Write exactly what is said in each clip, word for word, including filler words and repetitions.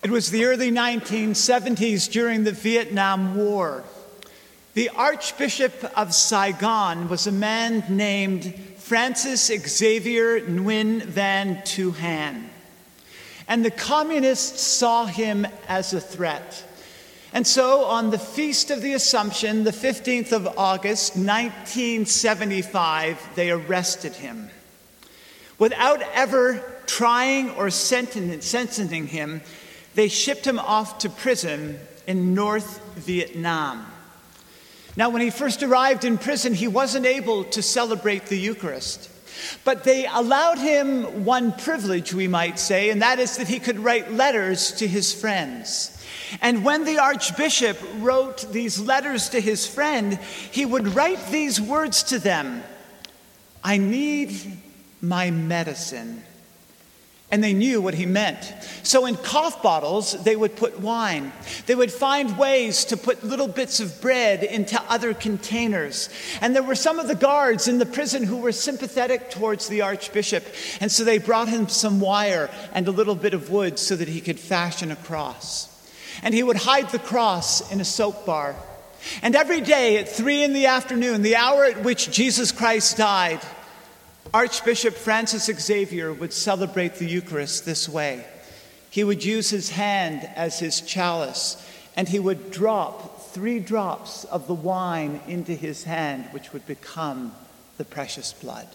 It was the early nineteen seventies during the Vietnam War. The Archbishop of Saigon was a man named Francis Xavier Nguyen Van Thuan. And the communists saw him as a threat. And so on the Feast of the Assumption, the fifteenth of August, nineteen seventy-five, they arrested him. Without ever trying or sentencing him, they shipped him off to prison in North Vietnam. Now, when he first arrived in prison, he wasn't able to celebrate the Eucharist. But they allowed him one privilege, we might say, and that is that he could write letters to his friends. And when the Archbishop wrote these letters to his friend, he would write these words to them: "I need my medicine." And they knew what he meant. So in cough bottles, they would put wine. They would find ways to put little bits of bread into other containers. And there were some of the guards in the prison who were sympathetic towards the Archbishop. And so they brought him some wire and a little bit of wood so that he could fashion a cross. And he would hide the cross in a soap bar. And every day at three in the afternoon, the hour at which Jesus Christ died, Archbishop Francis Xavier would celebrate the Eucharist this way. He would use his hand as his chalice, and he would drop three drops of the wine into his hand, which would become the precious blood.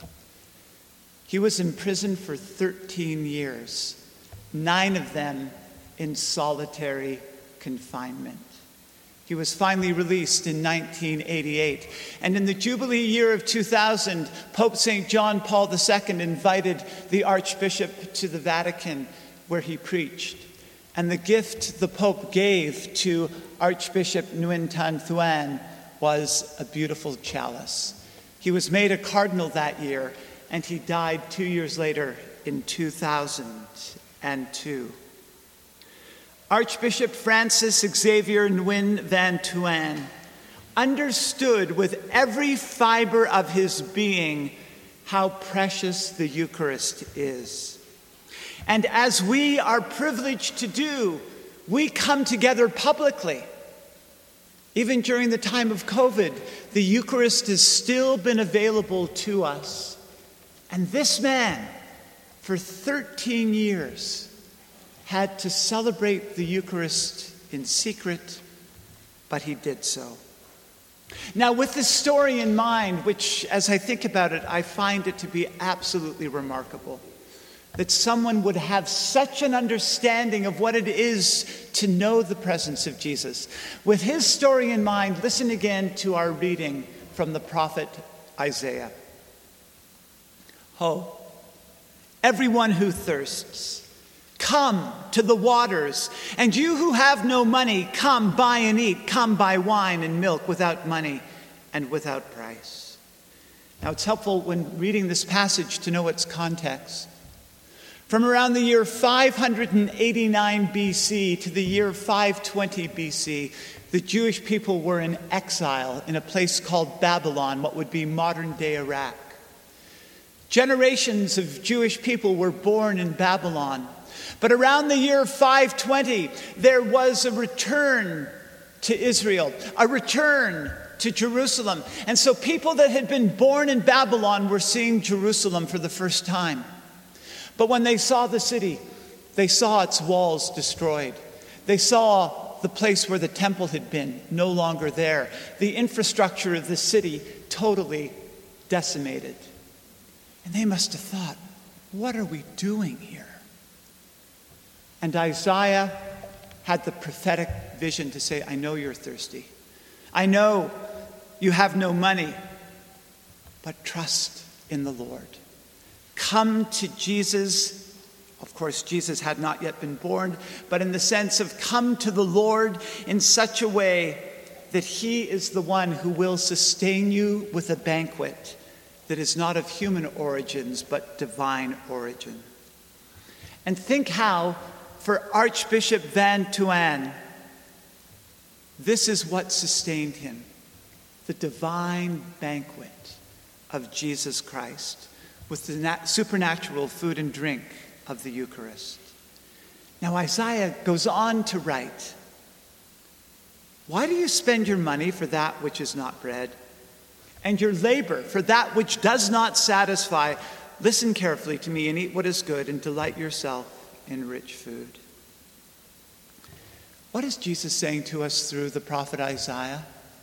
He was in prison for thirteen years, nine of them in solitary confinement. He was finally released in nineteen eighty-eight. And in the Jubilee year of two thousand, Pope Saint John Paul the Second invited the Archbishop to the Vatican, where he preached. And the gift the Pope gave to Archbishop Nguyen Van Thuan was a beautiful chalice. He was made a cardinal that year, and he died two years later in two thousand two. Archbishop Francis Xavier Nguyen Van Thuan understood with every fiber of his being how precious the Eucharist is. And as we are privileged to do, we come together publicly. Even during the time of COVID, the Eucharist has still been available to us. And this man, for thirteen years, had to celebrate the Eucharist in secret, but he did so. Now, with this story in mind, which, as I think about it, I find it to be absolutely remarkable, that someone would have such an understanding of what it is to know the presence of Jesus. With his story in mind, listen again to our reading from the prophet Isaiah. Ho, everyone who thirsts, come to the waters, and you who have no money, come buy and eat. Come buy wine and milk without money and without price. Now, it's helpful when reading this passage to know its context. From around the year five hundred eighty-nine B C to the year five twenty B C, the Jewish people were in exile in a place called Babylon, what would be modern-day Iraq. Generations of Jewish people were born in Babylon. But around the year five twenty, there was a return to Israel, a return to Jerusalem. And so people that had been born in Babylon were seeing Jerusalem for the first time. But when they saw the city, they saw its walls destroyed. They saw the place where the temple had been no longer there. The infrastructure of the city totally decimated. And they must have thought, what are we doing here? And Isaiah had the prophetic vision to say, I know you're thirsty. I know you have no money, but trust in the Lord. Come to Jesus. Of course, Jesus had not yet been born, but in the sense of come to the Lord in such a way that he is the one who will sustain you with a banquet that is not of human origins, but divine origin. And think how, for Archbishop Van Thuan, this is what sustained him, the divine banquet of Jesus Christ with the nat- supernatural food and drink of the Eucharist. Now Isaiah goes on to write, "Why do you spend your money for that which is not bread, and your labor for that which does not satisfy? Listen carefully to me and eat what is good, and delight yourself in rich food." What is Jesus saying to us through the prophet Isaiah?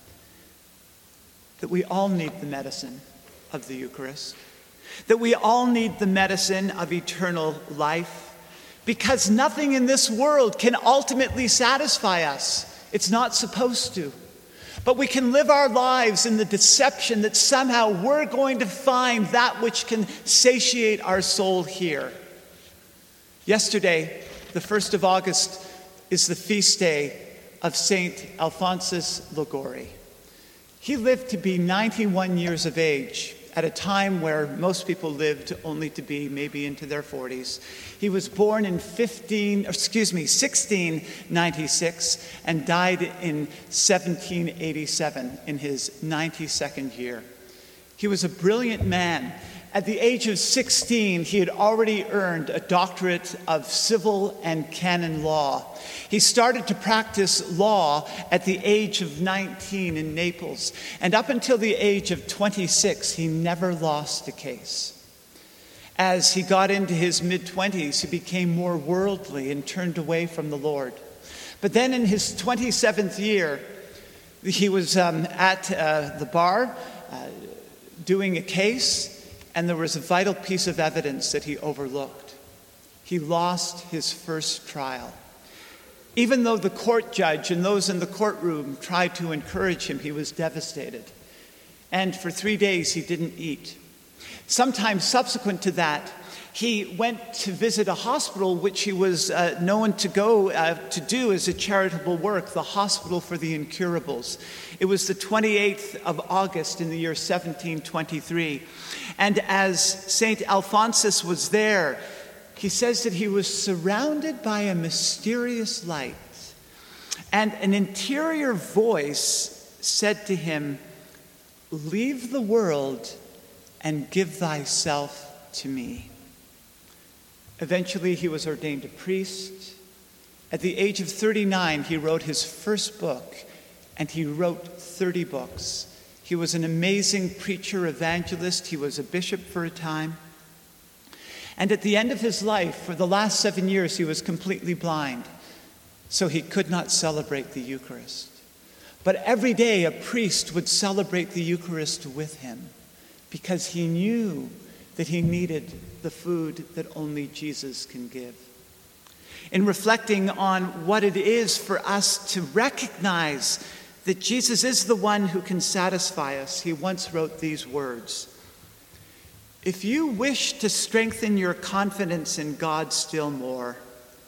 That we all need the medicine of the Eucharist. That we all need the medicine of eternal life. Because nothing in this world can ultimately satisfy us. It's not supposed to. But we can live our lives in the deception that somehow we're going to find that which can satiate our soul here. Yesterday, the first of August, is the feast day of Saint Alphonsus Liguori. He lived to be ninety-one years of age at a time where most people lived only to be maybe into their forties. He was born in fifteen, excuse me, sixteen ninety-six and died in seventeen eighty-seven in his ninety-second year. He was a brilliant man. At the age of sixteen, he had already earned a doctorate of civil and canon law. He started to practice law at the age of nineteen in Naples, and up until the age of twenty-six, he never lost a case. As he got into his mid-twenties, he became more worldly and turned away from the Lord. But then in his twenty-seventh year, he was um, at uh, the bar uh, doing a case, and there was a vital piece of evidence that he overlooked. He lost his first trial. Even though the court judge and those in the courtroom tried to encourage him, he was devastated. And for three days, he didn't eat. Sometime subsequent to that, he went to visit a hospital which he was uh, known to go uh, to do as a charitable work, the Hospital for the Incurables. It was the twenty-eighth of August in the year seventeen twenty-three. And as Saint Alphonsus was there, he says that he was surrounded by a mysterious light. And an interior voice said to him, "Leave the world and give thyself to me." Eventually, he was ordained a priest. At the age of thirty-nine, he wrote his first book, and he wrote thirty books. He was an amazing preacher, evangelist. He was a bishop for a time. And at the end of his life, for the last seven years, he was completely blind, so he could not celebrate the Eucharist. But every day, a priest would celebrate the Eucharist with him because he knew that he needed the food that only Jesus can give. In reflecting on what it is for us to recognize that Jesus is the one who can satisfy us, he once wrote these words: "If you wish to strengthen your confidence in God still more,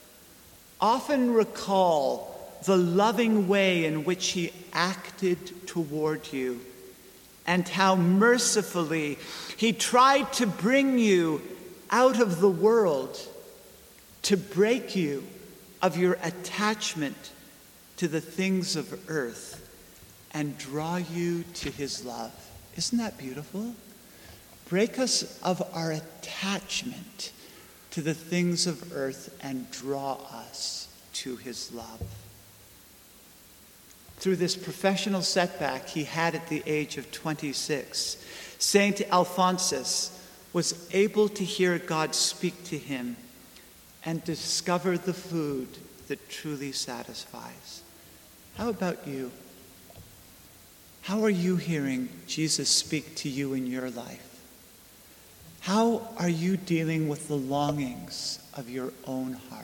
often recall the loving way in which he acted toward you and how mercifully he tried to bring you out of the world, to break you of your attachment to the things of earth and draw you to his love." Isn't that beautiful? Break us of our attachment to the things of earth and draw us to his love. Through this professional setback he had at the age of twenty-six, Saint Alphonsus was able to hear God speak to him and discover the food that truly satisfies. How about you? How are you hearing Jesus speak to you in your life? How are you dealing with the longings of your own heart?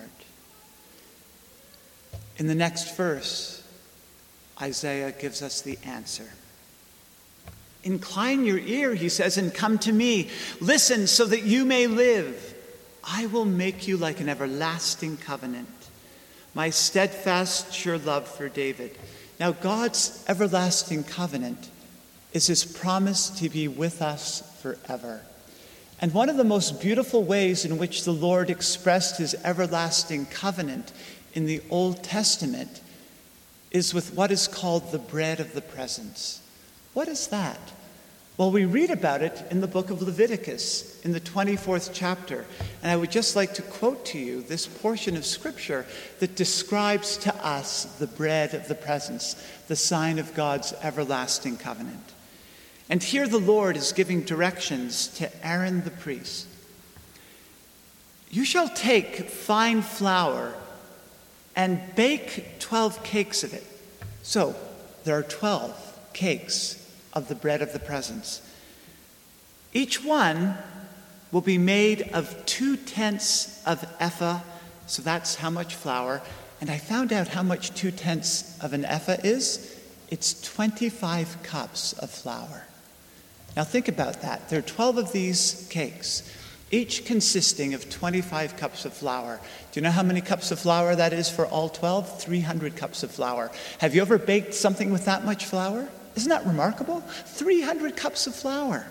In the next verse, Isaiah gives us the answer. "Incline your ear," he says, "and come to me. Listen so that you may live. I will make you like an everlasting covenant, my steadfast, sure love for David." Now, God's everlasting covenant is his promise to be with us forever. And one of the most beautiful ways in which the Lord expressed his everlasting covenant in the Old Testament is with what is called the bread of the presence. What is that? Well, we read about it in the book of Leviticus, in the twenty-fourth chapter. And I would just like to quote to you this portion of Scripture that describes to us the bread of the presence, the sign of God's everlasting covenant. And here the Lord is giving directions to Aaron the priest. You shall take fine flour and bake twelve cakes of it. So there are twelve cakes of the bread of the presence. Each one will be made of two-tenths of ephah, so that's how much flour. And I found out how much two-tenths of an ephah is. It's twenty-five cups of flour. Now think about that. There are twelve of these cakes, each consisting of twenty-five cups of flour. Do you know how many cups of flour that is for all twelve? three hundred cups of flour. Have you ever baked something with that much flour? Isn't that remarkable? three hundred cups of flour.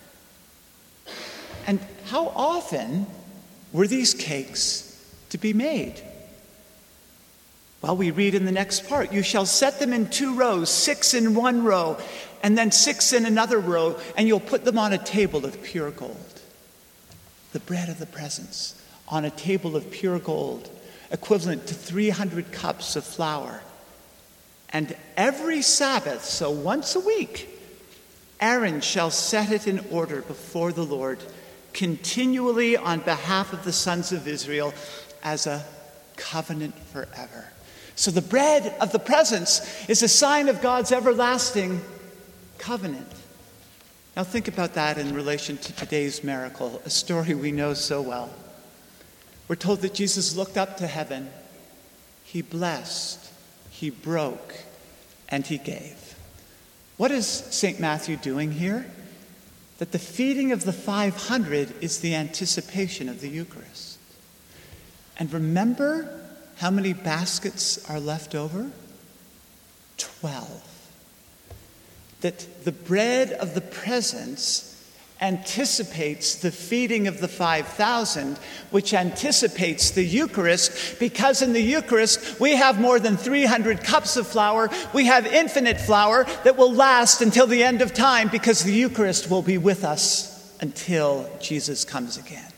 And how often were these cakes to be made? Well, we read in the next part, you shall set them in two rows, six in one row, and then six in another row, and you'll put them on a table of pure gold. The bread of the presence on a table of pure gold, equivalent to three hundred cups of flour. And every Sabbath, so once a week, Aaron shall set it in order before the Lord, continually on behalf of the sons of Israel, as a covenant forever. So the bread of the presence is a sign of God's everlasting covenant. Now think about that in relation to today's miracle, a story we know so well. We're told that Jesus looked up to heaven, he blessed, he broke, and he gave. What is Saint Matthew doing here? That the feeding of the five hundred is the anticipation of the Eucharist. And remember how many baskets are left over? Twelve. That the bread of the presence anticipates the feeding of the five thousand, which anticipates the Eucharist, because in the Eucharist we have more than three hundred cups of flour. We have infinite flour that will last until the end of time, because the Eucharist will be with us until Jesus comes again.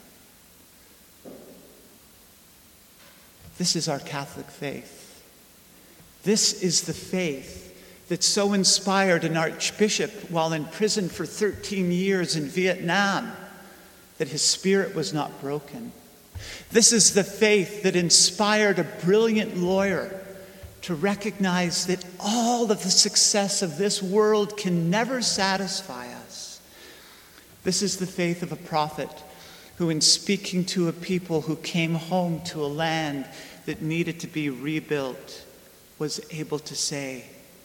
This is our Catholic faith. This is the faith that so inspired an archbishop while in prison for thirteen years in Vietnam, that his spirit was not broken. This is the faith that inspired a brilliant lawyer to recognize that all of the success of this world can never satisfy us. This is the faith of a prophet who, in speaking to a people who came home to a land that needed to be rebuilt, was able to say,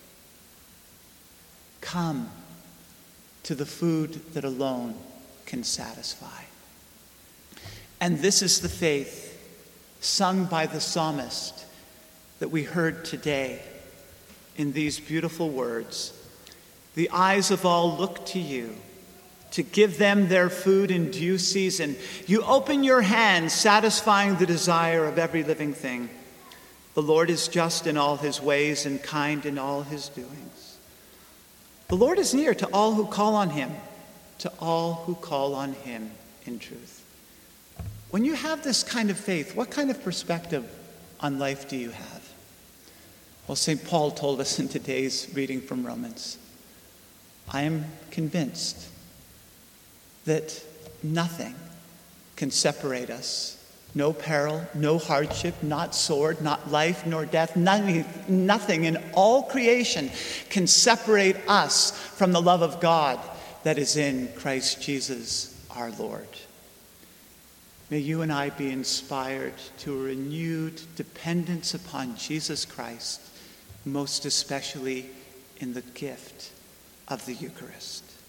"Come to the food that alone can satisfy." And this is the faith sung by the psalmist that we heard today in these beautiful words. The eyes of all look to you to give them their food in due season. You open your hand, satisfying the desire of every living thing. The Lord is just in all his ways and kind in all his doings. The Lord is near to all who call on him, to all who call on him in truth. When you have this kind of faith, what kind of perspective on life do you have? Well, Saint Paul told us in today's reading from Romans, I am convinced that nothing can separate us. No peril, no hardship, not sword, not life, nor death. Nothing, nothing in all creation can separate us from the love of God that is in Christ Jesus our Lord. May you and I be inspired to a renewed dependence upon Jesus Christ, most especially in the gift of the Eucharist.